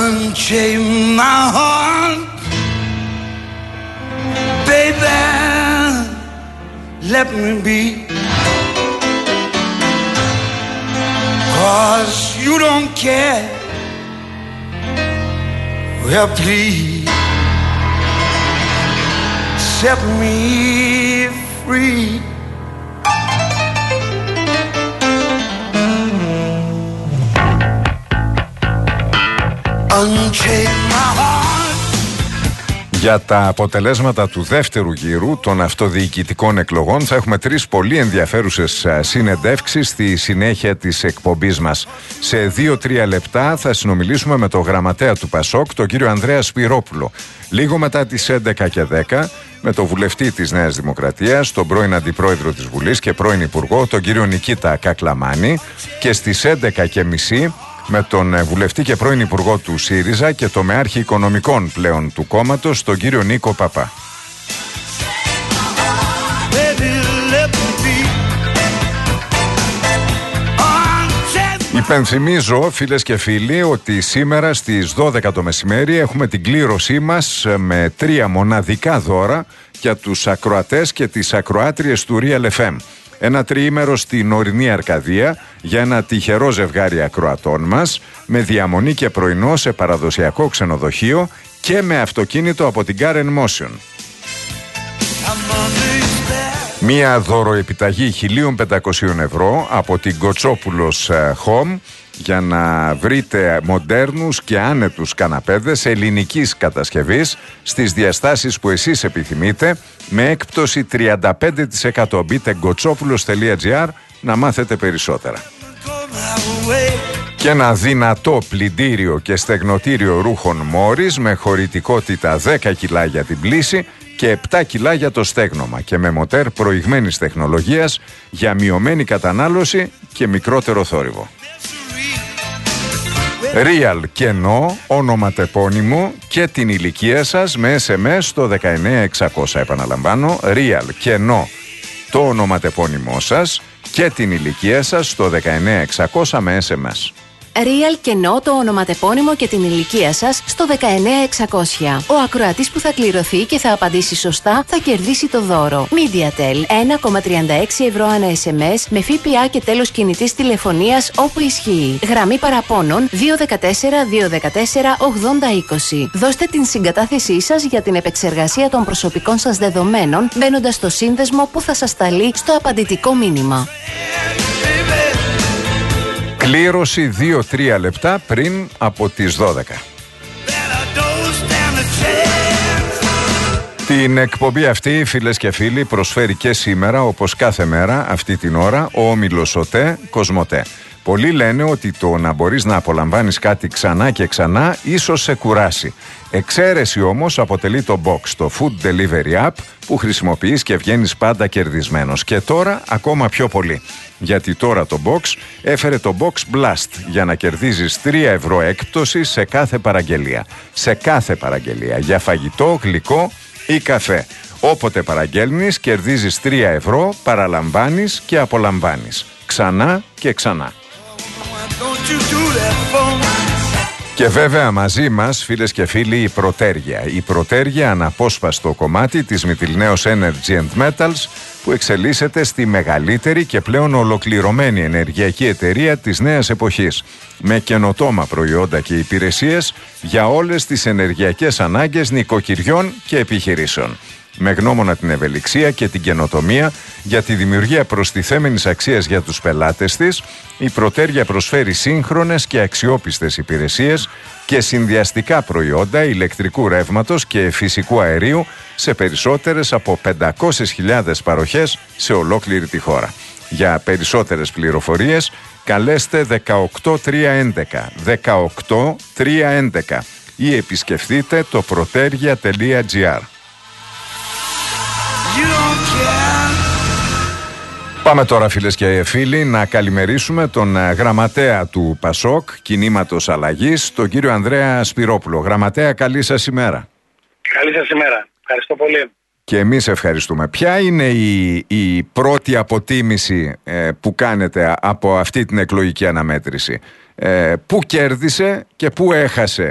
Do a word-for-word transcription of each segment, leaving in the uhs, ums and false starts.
Unchain my heart, baby, let me be. 'Cause you don't care. Well, please set me free. Unchain my heart. Για τα αποτελέσματα του δεύτερου γύρου των αυτοδιοικητικών εκλογών θα έχουμε τρεις πολύ ενδιαφέρουσες συνεντεύξεις στη συνέχεια της εκπομπής μας. Σε δύο τρία λεπτά θα συνομιλήσουμε με τον γραμματέα του Πασόκ, τον κύριο Ανδρέα Σπυρόπουλο. Λίγο μετά τις έντεκα και δέκα με τον βουλευτή της Νέας Δημοκρατίας, τον πρώην Αντιπρόεδρο της Βουλής και πρώην Υπουργό, τον κύριο Νικήτα Κακλαμάνη, και στις έντεκα και μισή με τον βουλευτή και πρώην Υπουργό του ΣΥΡΙΖΑ και το μεάρχη οικονομικών πλέον του κόμματος, τον κύριο Νίκο Παπά. Υπενθυμίζω, φίλες και φίλοι, ότι σήμερα στις δώδεκα το μεσημέρι έχουμε την κλήρωσή μας με τρία μοναδικά δώρα για τους ακροατές και τις ακροάτριες του Real εφ εμ. Ένα τριήμερο στην ορεινή Αρκαδία για ένα τυχερό ζευγάρι ακροατών μας, με διαμονή και πρωινό σε παραδοσιακό ξενοδοχείο και με αυτοκίνητο από την Car and Motion. Μία δωροεπιταγή χίλια πεντακόσια ευρώ από την Κοτσόπουλος Home για να βρείτε μοντέρνους και άνετους καναπέδες ελληνικής κατασκευής στις διαστάσεις που εσείς επιθυμείτε, με έκπτωση τριάντα πέντε τοις εκατό. Μπείτε γκοτσόπουλος τελεία τζι άρ να μάθετε περισσότερα. Και ένα δυνατό πλυντήριο και στεγνοτήριο ρούχων Μόρις με χωρητικότητα δέκα κιλά για την πλύση και επτά κιλά για το στέγνομα και με μοτέρ προηγμένης τεχνολογίας για μειωμένη κατανάλωση και μικρότερο θόρυβο. Real κενό, ονοματεπώνυμο και την ηλικία σας με ες εμ ες στο δεκαεννέα εξακόσια. Επαναλαμβάνω, Real κενό, το ονοματεπώνυμό σας και την ηλικία σας στο δεκαεννέα εξακόσια με ες εμ ες. Real κενό, το ονοματεπώνυμο και την ηλικία σας στο δεκαεννέα εξακόσια. Ο ακροατής που θα κληρωθεί και θα απαντήσει σωστά θα κερδίσει το δώρο. MediaTel ένα κόμμα τριάντα έξι ευρώ ανά ες εμ ες με ΦΠΑ και τέλος κινητής τηλεφωνίας όπου ισχύει. Γραμμή παραπώνων δύο ένα τέσσερα δύο ένα τέσσερα ογδόντα είκοσι. Δώστε την συγκατάθεσή σας για την επεξεργασία των προσωπικών σας δεδομένων μπαίνοντας στο σύνδεσμο που θα σας σταλεί στο απαντητικό μήνυμα. Κλήρωση δύο τρία λεπτά πριν από τις δώδεκα. Την εκπομπή αυτή, φίλες και φίλοι, προσφέρει και σήμερα, όπως κάθε μέρα αυτή την ώρα, ο όμιλος ΟΤΕ Κοσμοτέ. Πολλοί λένε ότι το να μπορείς να απολαμβάνεις κάτι ξανά και ξανά ίσως σε κουράσει. Εξαίρεση όμως αποτελεί το Box, το food delivery app που χρησιμοποιείς και βγαίνεις πάντα κερδισμένος. Και τώρα ακόμα πιο πολύ. Γιατί τώρα το Box έφερε το Box Blast για να κερδίζεις τρία ευρώ έκπτωση σε κάθε παραγγελία. Σε κάθε παραγγελία για φαγητό, γλυκό ή καφέ. Όποτε παραγγέλνεις κερδίζεις τρία ευρώ, παραλαμβάνεις και απολαμβάνεις. Ξανά και ξανά. Και βέβαια μαζί μας, φίλες και φίλοι, η Πρωτέργεια. Η Πρωτέργεια, αναπόσπαστο κομμάτι της Mytilineos Energy and Metals, που εξελίσσεται στη μεγαλύτερη και πλέον ολοκληρωμένη ενεργειακή εταιρεία της νέας εποχής, με καινοτόμα προϊόντα και υπηρεσίες για όλες τις ενεργειακές ανάγκες νοικοκυριών και επιχειρήσεων. Με γνώμονα την ευελιξία και την καινοτομία για τη δημιουργία προστιθέμενης αξίας για τους πελάτες της, η Πρωτέργεια προσφέρει σύγχρονες και αξιόπιστες υπηρεσίες και συνδυαστικά προϊόντα ηλεκτρικού ρεύματος και φυσικού αερίου σε περισσότερες από πεντακόσιες χιλιάδες παροχές σε ολόκληρη τη χώρα. Για περισσότερες πληροφορίες καλέστε δεκαοκτώ τριακόσια έντεκα δεκαοκτώ τριακόσια έντεκα ή επισκεφτείτε το protergia τελεία τζι άρ. Πάμε τώρα, φίλες και φίλοι, να καλημερίσουμε τον γραμματέα του Πασόκ, Κινήματος Αλλαγής, τον κύριο Ανδρέα Σπυρόπουλο. Γραμματέα, καλή σας ημέρα. Καλή σας ημέρα. Ευχαριστώ πολύ. Και εμείς ευχαριστούμε. Ποια είναι η, η πρώτη αποτίμηση ε, που κάνετε από αυτή την εκλογική αναμέτρηση? Ε, πού κέρδισε και πού έχασε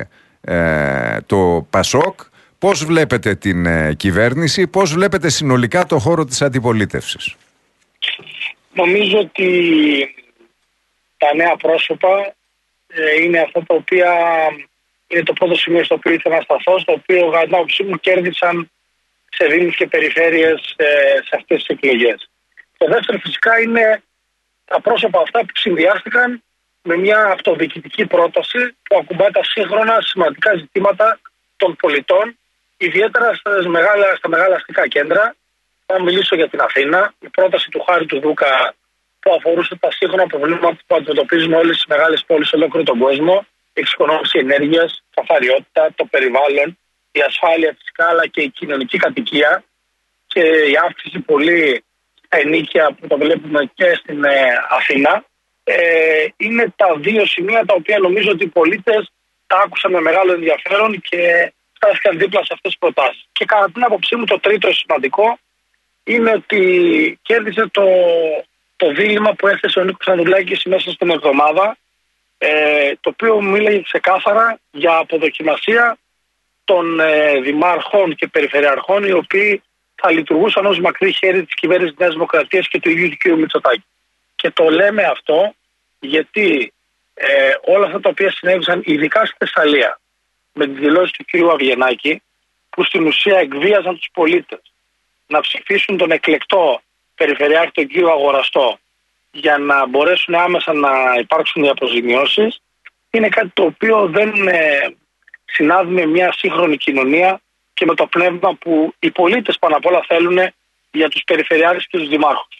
ε, το Πασόκ. Πώς βλέπετε την ε, κυβέρνηση, πώς βλέπετε συνολικά το χώρο της αντιπολίτευσης? Νομίζω ότι τα νέα πρόσωπα ε, είναι αυτά τα οποία είναι το πρώτο σημείο στο οποίο ήθελα να σταθώ, στο οποίο κατά την άποψή μου κέρδισαν σε δήμους και περιφέρειες ε, σε αυτές τις εκλογές. Το δεύτερο φυσικά είναι τα πρόσωπα αυτά που συνδυάστηκαν με μια αυτοδιοικητική πρόταση που ακουμπάει τα σύγχρονα σημαντικά ζητήματα των πολιτών, ιδιαίτερα στα μεγάλα, στα μεγάλα αστικά κέντρα. Θα μιλήσω για την Αθήνα. Η πρόταση του Χάρη του Δούκα που αφορούσε τα σύγχρονα προβλήματα που αντιμετωπίζουν όλες τις μεγάλες πόλεις σε ολόκληρο τον κόσμο, η εξοικονόμηση ενέργειας, καθαριότητα, το περιβάλλον, η ασφάλεια φυσικά, αλλά και η κοινωνική κατοικία και η αύξηση πολύ στα ενίκια που το βλέπουμε και στην ε, Αθήνα. Ε, είναι τα δύο σημεία τα οποία νομίζω ότι οι πολίτες τα άκουσαν με μεγάλο ενδιαφέρον και στάθηκαν δίπλα σε αυτές τις προτάσεις. Και κατά την άποψή μου το τρίτο σημαντικό είναι ότι κέρδισε το, το δίλημμα που έθεσε ο Νίκος Ανδρουλάκης μέσα στην εβδομάδα, ε, το οποίο μίλαγε ξεκάθαρα για αποδοκιμασία των ε, δημάρχων και περιφερειαρχών, οι οποίοι θα λειτουργούσαν ως μακρύ χέρι της κυβέρνησης της Νέας Δημοκρατίας και του ίδιου του κ. Μητσοτάκη. Και το λέμε αυτό γιατί ε, όλα αυτά τα οποία συνέβησαν ειδικά στη Θεσσαλία με τις δηλώσεις του κ. Αβγενάκη, που στην ουσία εκβίαζαν τους πολίτες να ψηφίσουν τον εκλεκτό περιφερειάρχη, τον κ. Αγοραστό, για να μπορέσουν άμεσα να υπάρξουν οι αποζημιώσεις, είναι κάτι το οποίο δεν ε, συνάδει με μια σύγχρονη κοινωνία και με το πνεύμα που οι πολίτες πάνω απ' όλα θέλουν για τους περιφερειάρχες και τους δημάρχους.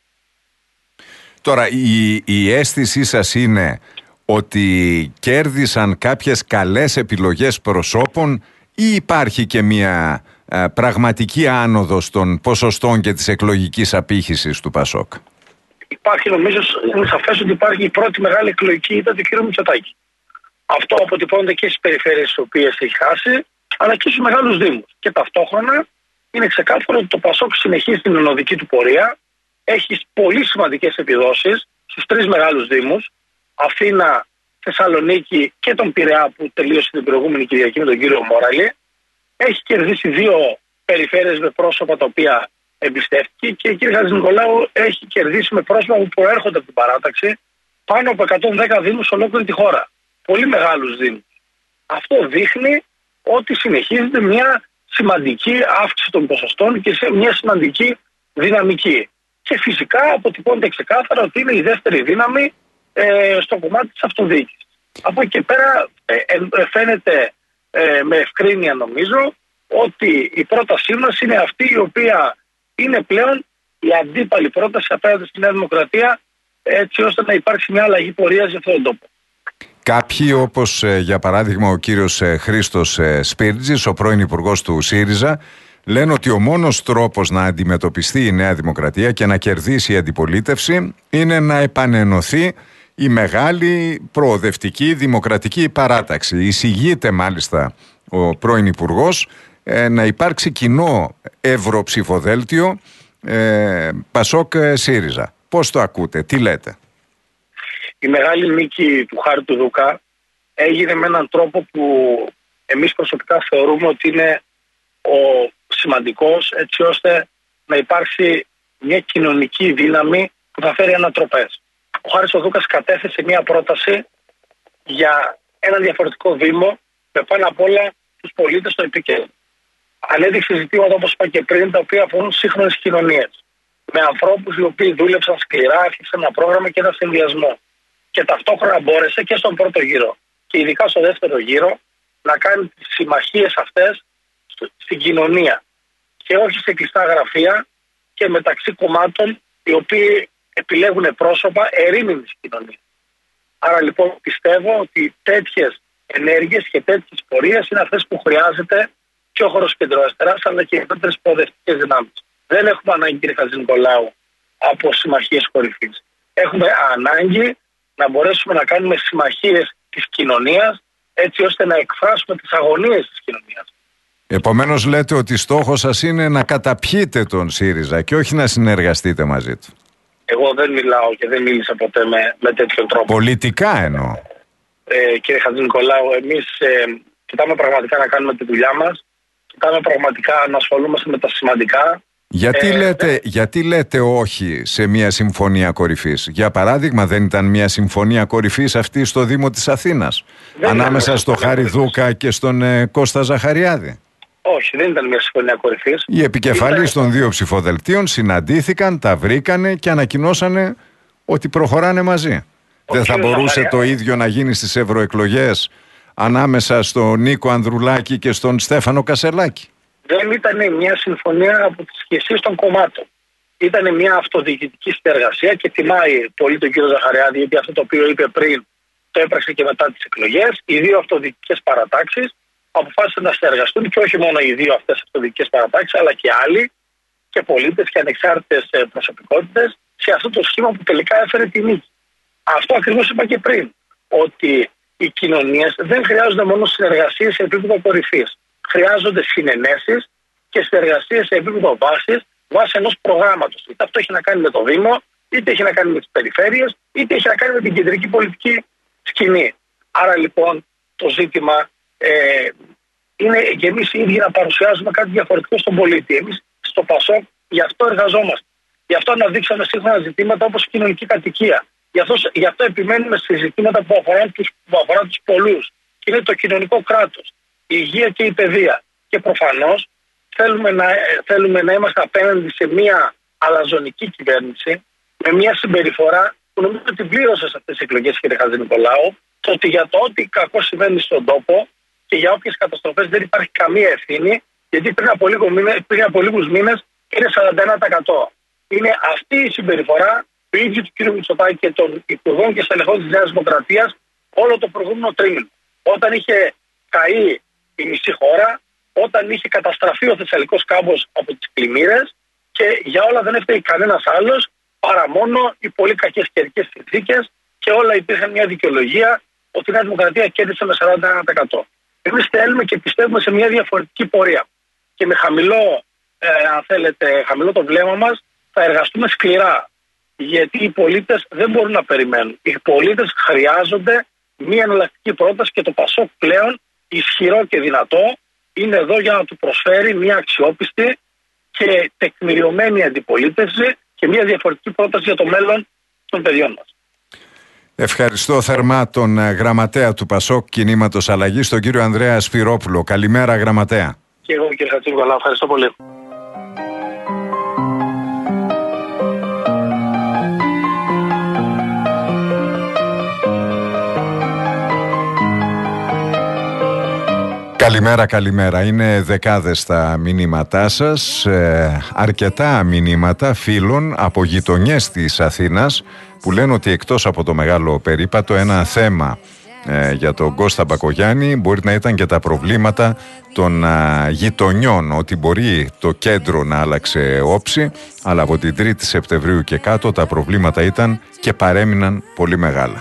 Τώρα, η, η αίσθησή σας είναι ότι κέρδισαν κάποιες καλές επιλογές προσώπων ή υπάρχει και μια ε, πραγματική άνοδος των ποσοστών και της εκλογικής απήχησης του Πασόκ? Υπάρχει, νομίζω, είναι σαφές ότι υπάρχει η πρώτη μεγάλη εκλογική ήττα του κ. Μητσοτάκη. Αυτό αποτυπώνεται και στις περιφέρειες τις οποίες έχει χάσει, αλλά και στους μεγάλους δήμους. Και ταυτόχρονα είναι ξεκάθαρο ότι το Πασόκ συνεχίζει την ονοδική του πορεία, έχει πολύ σημαντικές επιδόσεις στους τρεις μεγάλους δήμους, Αθήνα, Θεσσαλονίκη και τον Πειραιά που τελείωσε την προηγούμενη Κυριακή με τον κύριο Μόραλη. Έχει κερδίσει δύο περιφέρειες με πρόσωπα τα οποία εμπιστεύτηκε και η κυρία Χατζηνικολάου έχει κερδίσει με πρόσωπα που προέρχονται από την παράταξη πάνω από εκατόν δέκα δήμους σε ολόκληρη τη χώρα. Πολύ μεγάλους δήμους. Αυτό δείχνει ότι συνεχίζεται μια σημαντική αύξηση των ποσοστών και σε μια σημαντική δυναμική. Και φυσικά αποτυπώνεται ξεκάθαρα ότι είναι η δεύτερη δύναμη ε, στο κομμάτι της αυτοδιοίκησης. Από εκεί και πέρα ε, ε, φαίνεται ε, με ευκρίνεια νομίζω ότι η πρότασή μας είναι αυτή η οποία είναι πλέον η αντίπαλη πρόταση απέναντι στη Νέα Δημοκρατία, έτσι ώστε να υπάρξει μια αλλαγή πορείας για αυτόν τον τόπο. Κάποιοι, όπως ε, για παράδειγμα ο κύριος ε, Χρήστος ε, Σπίρτζης, ο πρώην υπουργός του ΣΥΡΙΖΑ, λένε ότι ο μόνος τρόπος να αντιμετωπιστεί η Νέα Δημοκρατία και να κερδίσει η αντιπολίτευση είναι να επανενωθεί η μεγάλη προοδευτική δημοκρατική παράταξη. Εισηγείται μάλιστα ο πρώην υπουργός ε, να υπάρξει κοινό ευρωψηφοδέλτιο ε, Πασόκ ΣΥΡΙΖΑ. Πώς το ακούτε, τι λέτε? Η μεγάλη νίκη του Χάρη του Δούκα έγινε με έναν τρόπο που εμείς προσωπικά θεωρούμε ότι είναι ο σημαντικός, έτσι ώστε να υπάρξει μια κοινωνική δύναμη που θα φέρει ανατροπές. Ο Χάρης ο Δούκας κατέθεσε μια πρόταση για ένα διαφορετικό Δήμο με πάνω απ' όλα τους πολίτες στο επίκεντρο. Ανέδειξε ζητήματα, όπως είπα και πριν, τα οποία αφορούν σύγχρονες κοινωνίες. Με ανθρώπους οι οποίοι δούλεψαν σκληρά, έφτιαξαν ένα πρόγραμμα και ένα συνδυασμό. Και ταυτόχρονα μπόρεσε και στον πρώτο γύρο και ειδικά στο δεύτερο γύρο να κάνει τις συμμαχίες αυτές στην κοινωνία και όχι σε κλειστά γραφεία και μεταξύ κομμάτων οι οποίοι επιλέγουν πρόσωπα ερήμην κοινωνίας. Άρα λοιπόν πιστεύω ότι τέτοιες ενέργειες και τέτοιες πορείες είναι αυτές που χρειάζεται και ο χώρος κεντροαριστεράς αλλά και οι δεύτερες προοδευτικές δυνάμεις. Δεν έχουμε ανάγκη, κύριε Χατζηνικολάου, από συμμαχίες κορυφής. Έχουμε ανάγκη να μπορέσουμε να κάνουμε συμμαχίες της κοινωνίας έτσι ώστε να εκφράσουμε τις αγωνίες της κοινωνίας. Επομένως λέτε ότι στόχος σας είναι να καταπιείτε τον ΣΥΡΙΖΑ και όχι να συνεργαστείτε μαζί του. Εγώ δεν μιλάω και δεν μίλησα ποτέ με, με τέτοιο τρόπο. Πολιτικά εννοώ. Ε, κύριε Χατζηνικολάου, εμείς ε, Κοιτάμε πραγματικά να κάνουμε τη δουλειά μας. Κοιτάμε πραγματικά να ασχολούμαστε με τα σημαντικά. Γιατί, ε, λέτε, ναι. γιατί λέτε όχι σε μια συμφωνία κορυφής? Για παράδειγμα, δεν ήταν μια συμφωνία κορυφής αυτή στο Δήμο της Αθήνας, Δεν ανάμεσα στο Χάρη Δούκα και στον ε, Κώστα Ζαχαριάδη? Όχι, δεν ήταν μια συμφωνία κορυφής. Οι επικεφαλείς ήταν... των δύο ψηφοδελτίων συναντήθηκαν, τα βρήκανε και ανακοινώσανε ότι προχωράνε μαζί. Ο δεν θα μπορούσε Ζαχαριά... το ίδιο να γίνει στις ευρωεκλογές ανάμεσα στον Νίκο Ανδρουλάκη και στον Στέφανο Κασελάκη? Δεν ήταν μια συμφωνία από τις ηγεσίες των κομμάτων. Ήταν μια αυτοδιοικητική συνεργασία και τιμάει πολύ τον κύριο Ζαχαριάδη, γιατί αυτό το οποίο είπε πριν το έπραξε και μετά τις εκλογές. Οι δύο αυτοδιοικητικές παρατάξεις αποφάσισαν να συνεργαστούν, και όχι μόνο οι δύο αυτές αυτοδιοικητικές παρατάξεις, αλλά και άλλοι και πολίτες και ανεξάρτητες προσωπικότητες σε αυτό το σχήμα που τελικά έφερε τη νίκη. Αυτό ακριβώς είπα και πριν, ότι οι κοινωνίες δεν χρειάζονται μόνο συνεργασίες σε επίπεδο κορυφής. Χρειάζονται συνενέσεις και συνεργασίες σε επίπεδο βάσης, βάσει ενός προγράμματος. Είτε αυτό έχει να κάνει με το Δήμο, είτε έχει να κάνει με τις περιφέρειες, είτε έχει να κάνει με την κεντρική πολιτική σκηνή. Άρα λοιπόν το ζήτημα ε, είναι και εμείς οι ίδιοι να παρουσιάζουμε κάτι διαφορετικό στον πολίτη. Εμείς στο ΠΑΣΟΚ γι' αυτό εργαζόμαστε. Γι' αυτό αναδείξαμε σύγχρονα ζητήματα όπως η κοινωνική κατοικία. Γι' αυτό, γι' αυτό επιμένουμε σε ζητήματα που αφορά τους, που αφορά τους πολλούς. Και είναι το κοινωνικό κράτος, η υγεία και η παιδεία. Και προφανώς θέλουμε να, θέλουμε να είμαστε απέναντι σε μια αλαζονική κυβέρνηση, με μια συμπεριφορά που νομίζω ότι πλήρωσε σε αυτές τις εκλογές, κύριε Χατζηνικολάου, το ότι για το ότι κακό συμβαίνει στον τόπο και για όποιες καταστροφές δεν υπάρχει καμία ευθύνη, γιατί πριν από, λίγο μήνες, πριν από λίγους μήνες είναι σαράντα ένα τοις εκατό. Είναι αυτή η συμπεριφορά του ίδιου του κ. Μητσοτάκη και των υπουργών και στελεχών της Νέας Δημοκρατίας όλο το προηγούμενο τρίμηνο. Όταν είχε καεί η μισή χώρα, όταν είχε καταστραφεί ο Θεσσαλικός κάμπος από τις πλημμύρες, και για όλα δεν έφταιγε κανένας άλλος παρά μόνο οι πολύ κακές καιρικές συνθήκες, και όλα υπήρχαν μια δικαιολογία ότι η Νέα Δημοκρατία κέρδισε με σαράντα ένα τοις εκατό. Εμείς θέλουμε και πιστεύουμε σε μια διαφορετική πορεία. Και με χαμηλό, ε, αν θέλετε, χαμηλό το βλέμμα μας θα εργαστούμε σκληρά. Γιατί οι πολίτες δεν μπορούν να περιμένουν. Οι πολίτες χρειάζονται μια εναλλακτική πρόταση, και το ΠΑΣΟΚ πλέον ισχυρό και δυνατό είναι εδώ για να του προσφέρει μια αξιόπιστη και τεκμηριωμένη αντιπολίτευση και μια διαφορετική πρόταση για το μέλλον των παιδιών μας. Ευχαριστώ θερμά τον γραμματέα του ΠΑΣΟΚ Κινήματος Αλλαγής, τον κύριο Ανδρέα Σπυρόπουλο. Καλημέρα, γραμματέα. Και εγώ, κύριε Χατζηνικολάου, ευχαριστώ πολύ. Καλημέρα, καλημέρα. Είναι δεκάδες τα μηνύματά σας, ε, αρκετά μηνύματα φίλων από γειτονιές της Αθήνας που λένε ότι εκτός από το μεγάλο περίπατο, ένα θέμα ε, για τον Κώστα Μπακογιάννη μπορεί να ήταν και τα προβλήματα των α, γειτονιών, ότι μπορεί το κέντρο να άλλαξε όψη, αλλά από την τρίτη Σεπτεμβρίου και κάτω τα προβλήματα ήταν και παρέμειναν πολύ μεγάλα.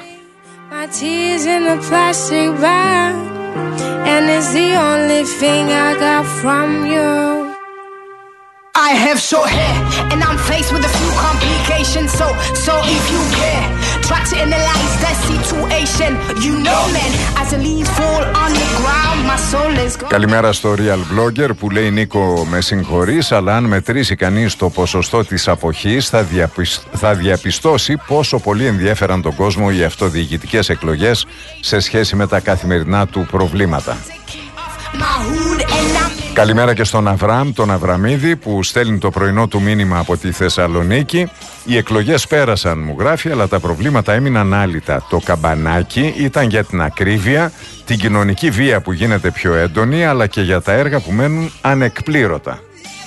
And it's the only thing I got from you. I have short hair and I'm faced with a few complications. So, so if you care, try to analyze that situation. You know, man, as the leaves fall on the ground, my soul is gone. Καλημέρα στο Real Blogger που λέει: Νίκο, με συγχωρείς, αλλά αν μετρήσει κανείς το ποσοστό της αποχής θα, διαπισ... θα διαπιστώσει πόσο πολύ ενδιέφεραν τον κόσμο οι αυτοδιοικητικές εκλογές σε σχέση με τα καθημερινά του προβλήματα. Καλημέρα και στον Αβραάμ, τον Αβραμίδη, που στέλνει το πρωινό του μήνυμα από τη Θεσσαλονίκη. Οι εκλογές πέρασαν, μου γράφει, αλλά τα προβλήματα έμειναν άλυτα. Το καμπανάκι ήταν για την ακρίβεια, την κοινωνική βία που γίνεται πιο έντονη, αλλά και για τα έργα που μένουν ανεκπλήρωτα.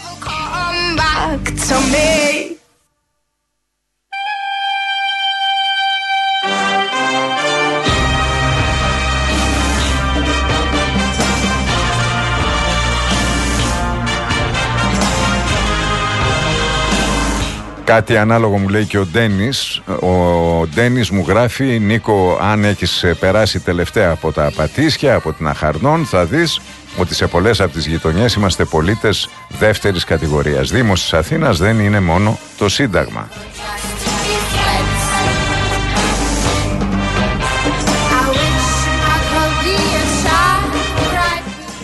Κάτι ανάλογο μου λέει και ο Ντένις. Ο Ντένις μου γράφει: Νίκο, αν έχεις περάσει τελευταία από τα Πατήσια, από την Αχαρνών, θα δεις ότι σε πολλές από τις γειτονιές είμαστε πολίτες δεύτερης κατηγορίας. Δήμος της Αθήνας δεν είναι μόνο το Σύνταγμα.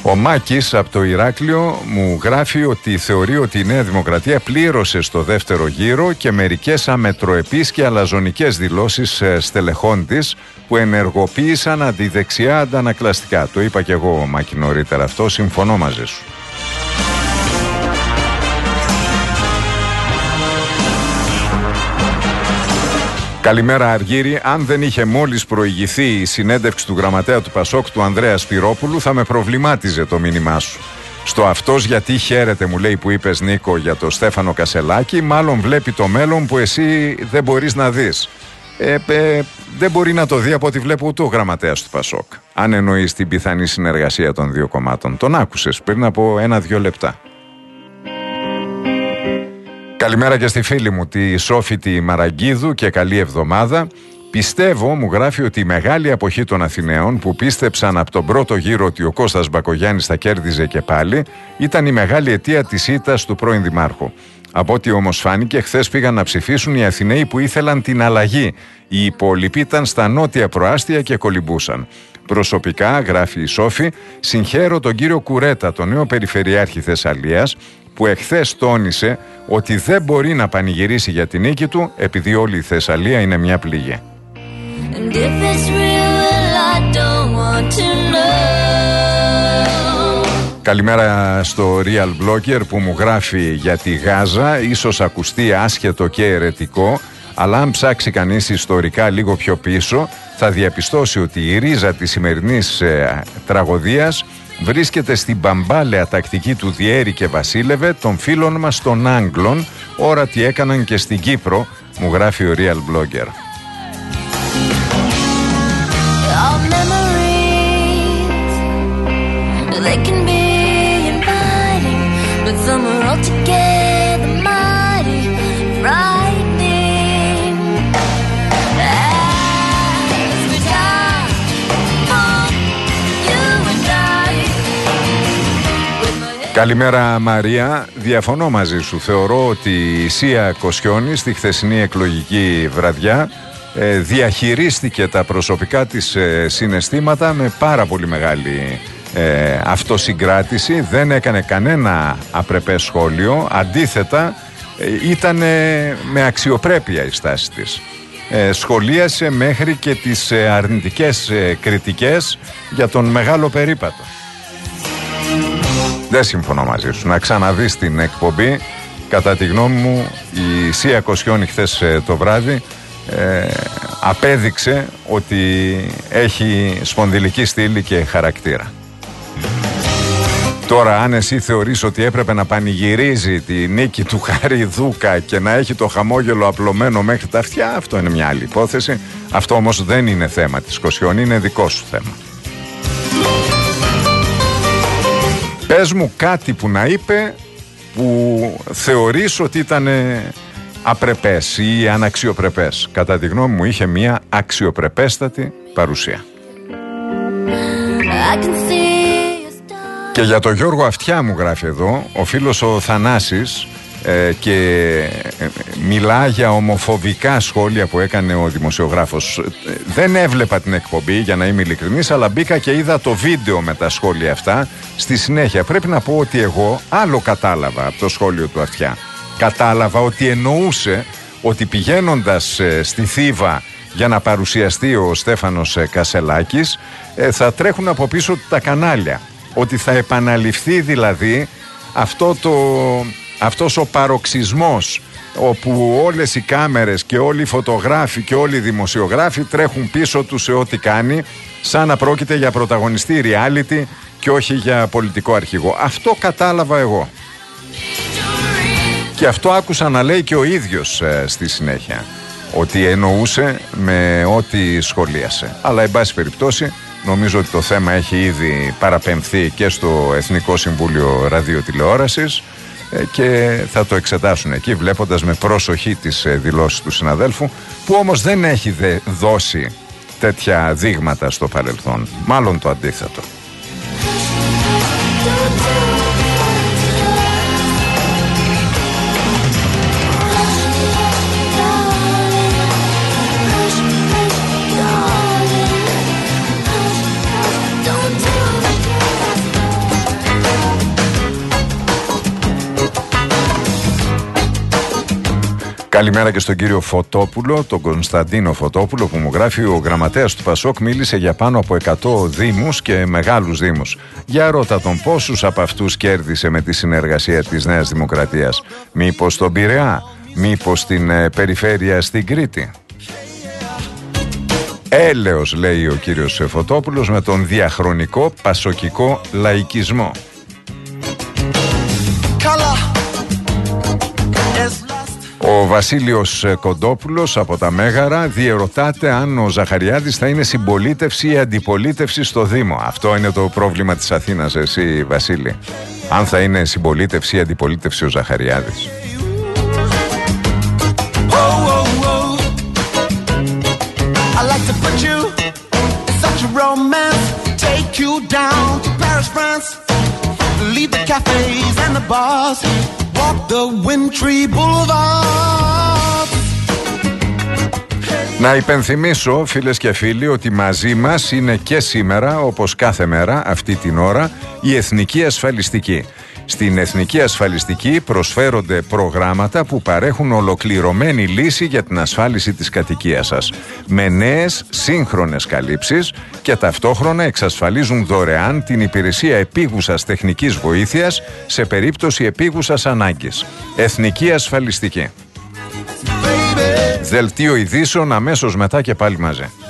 Ο Μάκης από το Ηράκλειο μου γράφει ότι θεωρεί ότι η Νέα Δημοκρατία πλήρωσε στο δεύτερο γύρο και μερικές αμετροεπείς και αλαζονικές δηλώσεις στελεχών της που ενεργοποίησαν αντιδεξιά αντανακλαστικά. Το είπα και εγώ, Μάκη, νωρίτερα αυτό, συμφωνώ μαζί σου. Καλημέρα Αργύρη, αν δεν είχε μόλις προηγηθεί η συνέντευξη του γραμματέα του Πασόκ του Ανδρέα Σπυρόπουλου θα με προβλημάτιζε το μήνυμά σου. Στο αυτός γιατί χαίρεται μου λέει που είπες Νίκο για το Στέφανο Κασελάκη, μάλλον βλέπει το μέλλον που εσύ δεν μπορείς να δεις. Ε, ε, δεν μπορεί να το δει από ό,τι βλέπω ούτε ο γραμματέας του Πασόκ. Αν εννοείς την πιθανή συνεργασία των δύο κομμάτων. Τον άκουσες πριν από ένα-δυο λεπτά. Καλημέρα και στη φίλη μου τη Σόφη τη Μαραγκίδου και καλή εβδομάδα. Πιστεύω, μου γράφει, ότι η μεγάλη αποχή των Αθηναίων που πίστεψαν από τον πρώτο γύρο ότι ο Κώστας Μπακογιάννης θα κέρδιζε και πάλι ήταν η μεγάλη αιτία της ήττας του πρώην Δημάρχου. Από ό,τι όμως φάνηκε, χθες πήγαν να ψηφίσουν οι Αθηναίοι που ήθελαν την αλλαγή. Οι υπόλοιποι ήταν στα νότια προάστια και κολυμπούσαν. Προσωπικά, γράφει η Σόφη, συγχαίρω τον κύριο Κουρέτα, τον νέο Περιφερειάρχη Θεσσαλίας, που εχθές τόνισε ότι δεν μπορεί να πανηγυρίσει για την νίκη του επειδή όλη η Θεσσαλία είναι μια πληγή. Καλημέρα στο Real Blogger που μου γράφει για τη Γάζα, ίσως ακουστεί άσχετο και αιρετικό, αλλά αν ψάξει κανείς ιστορικά λίγο πιο πίσω θα διαπιστώσει ότι η ρίζα της σημερινής ε, τραγωδίας βρίσκεται στην μπαμπάλαια τακτική του Διέρη και Βασίλευε των φίλων μας των Άγγλων, ώρα τι έκαναν και στην Κύπρο, μου γράφει ο Real Blogger. Καλημέρα Μαρία, διαφωνώ μαζί σου. Θεωρώ ότι η Σία Κοσιόνη στη χθεσινή εκλογική βραδιά ε, διαχειρίστηκε τα προσωπικά της ε, συναισθήματα με πάρα πολύ μεγάλη ε, αυτοσυγκράτηση. Δεν έκανε κανένα απρεπές σχόλιο, αντίθετα ε, ήταν ε, με αξιοπρέπεια η στάση της. Ε, σχολίασε μέχρι και τις ε, αρνητικές ε, κριτικές για τον μεγάλο περίπατο. Δεν συμφωνώ μαζί σου. Να ξαναδείς την εκπομπή. Κατά τη γνώμη μου η Σία Κοσιόνη χθες το βράδυ ε, απέδειξε ότι έχει σπονδυλική στήλη και χαρακτήρα. Τώρα αν εσύ θεωρείς ότι έπρεπε να πανηγυρίζει τη νίκη του Χαριδούκα και να έχει το χαμόγελο απλωμένο μέχρι τα αυτιά, αυτό είναι μια άλλη υπόθεση. Αυτό όμως δεν είναι θέμα της Κοσιόνη, είναι δικό σου θέμα. Πες μου κάτι που να είπε που θεωρείς ότι ήταν απρεπές ή αναξιοπρεπές. Κατά τη γνώμη μου είχε μια αξιοπρεπέστατη παρουσία. Και για τον Γιώργο Αυτιά μου γράφει εδώ ο φίλος ο Θανάσης ε, και ε, μιλά για ομοφοβικά σχόλια που έκανε ο δημοσιογράφος. Δεν έβλεπα την εκπομπή για να είμαι ειλικρινής, αλλά μπήκα και είδα το βίντεο με τα σχόλια αυτά. Στη συνέχεια πρέπει να πω ότι εγώ άλλο κατάλαβα από το σχόλιο του Αυτιά. Κατάλαβα ότι εννοούσε ότι πηγαίνοντας ε, στη Θήβα για να παρουσιαστεί ο Στέφανος ε, Κασελάκης ε, θα τρέχουν από πίσω τα κανάλια. Ότι θα επαναληφθεί δηλαδή αυτό το, αυτός ο παροξισμός όπου όλες οι κάμερες και όλοι οι φωτογράφοι και όλοι οι δημοσιογράφοι τρέχουν πίσω του σε ό,τι κάνει, σαν να πρόκειται για πρωταγωνιστή reality και όχι για πολιτικό αρχηγό. Αυτό κατάλαβα εγώ. Και αυτό άκουσα να λέει και ο ίδιος ε, στη συνέχεια. Ότι εννοούσε με ό,τι σχολίασε. Αλλά εν πάση περιπτώσει νομίζω ότι το θέμα έχει ήδη παραπεμφθεί και στο Εθνικό Συμβούλιο Ραδιοτηλεόρασης και θα το εξετάσουν εκεί βλέποντας με πρόσοχη τις δηλώσεις του συναδέλφου, που όμως δεν έχει δώσει τέτοια δείγματα στο παρελθόν. Μάλλον το αντίθετο. Καλημέρα και στον κύριο Φωτόπουλο, τον Κωνσταντίνο Φωτόπουλο, που μου γράφει: ο γραμματέας του Πασόκ μίλησε για πάνω από εκατό δήμους και μεγάλους δήμους. Για ρώτα τον πόσους από αυτούς κέρδισε με τη συνεργασία της Νέας Δημοκρατίας. Μήπως τον Πειραιά, μήπως την ε, περιφέρεια στην Κρήτη? Έλεος, λέει ο κύριος Φωτόπουλος, με τον διαχρονικό πασοκικό λαϊκισμό. Ο Βασίλειος Κοντόπουλος από τα Μέγαρα διερωτάται αν ο Ζαχαριάδης θα είναι συμπολίτευση ή αντιπολίτευση στο Δήμο. Αυτό είναι το πρόβλημα της Αθήνας, εσύ Βασίλη. Αν θα είναι συμπολίτευση ή αντιπολίτευση ο Ζαχαριάδης. Να υπενθυμίσω, φίλες και φίλοι, ότι μαζί μας είναι και σήμερα, όπως κάθε μέρα αυτή την ώρα, η Εθνική Ασφαλιστική. Στην Εθνική Ασφαλιστική προσφέρονται προγράμματα που παρέχουν ολοκληρωμένη λύση για την ασφάλιση της κατοικίας σας, με νέες σύγχρονες καλύψεις, και ταυτόχρονα εξασφαλίζουν δωρεάν την υπηρεσία επίγουσας τεχνικής βοήθειας σε περίπτωση επίγουσας ανάγκης. Εθνική Ασφαλιστική. Δελτίο ειδήσεων αμέσως μετά και πάλι μαζί.